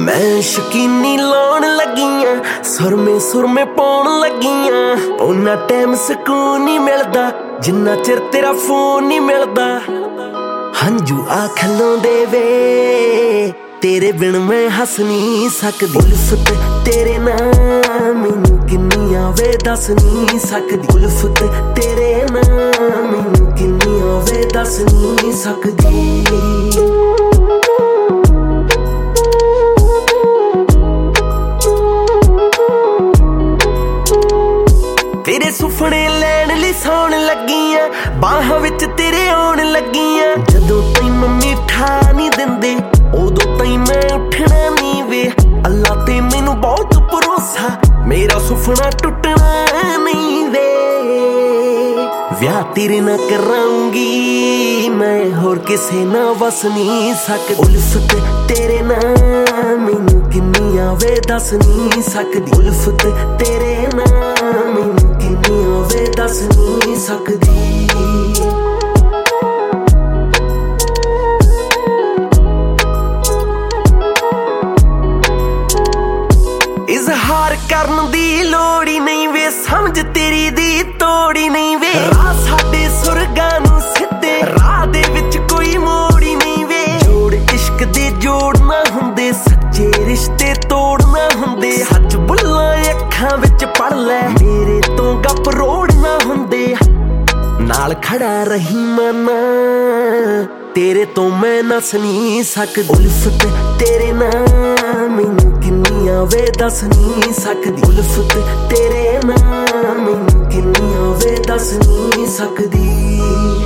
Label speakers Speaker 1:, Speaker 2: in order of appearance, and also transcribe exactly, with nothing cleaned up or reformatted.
Speaker 1: मैं शकीनी लाउन लगियां, सुरमे सुरमे पाउन लगियां। उन्ना टाइम सकून नहीं मिलदा जिन्ना चिर तेरा फोन नहीं मिलदा। हंजू आख लाउंदे वे तेरे बिन मैं हस नहीं सकदी। उल्फत तेरे नाम मैनू किन्नियां वे दस नहीं सकदी। उल्फत तेरे नाम मैनू किन्नियां वे दस नहीं सकदी। तेरे सुपने लैन लई सौण लगियां, बाहां विच तेरे आउण लगियां। जदों ताईं मम्मी ठा नहीं दिंदे उदों ताईं मैं उठना नहीं वे। अल्लाह ते मैनू बहुत भरोसा, मेरा सुपना टुटना नहीं वे। विआह तेरे नाल कराऊंगी मैं, होर किसे ना वस नहीं सकदी। उल्फत तेरे नाल मैनू किन्नियां वे दस नहीं सकदी। उल्फत तेरे नाल मैनू किन्नियां वे दस नहीं सकदी। इजहार करन दी लोड़ ही नहीं वे, समझ तेरी दी तोड़ी नहीं वे। राह साडे सुरगां नूं सिद्धे राह दे विच कोई मोड़ ही नहीं वे। जोड़ इश्क दे जोड़ना हुंदे, सच्चे रिश्ते तोड़ना हुंदे। सच बुल्लां अखां विच पढ़ लै, मेरे तो गप रोड़ना हुंदे। नाल खड़ा रही माना तेरे तो मैं नस नहीं सकदी। उल्फत तेरे नाल मैनू किन्नियां वे दस नहीं सकदी। उल्फत तेरे नाल मैनू किन्नियां वे दस नहीं सकदी।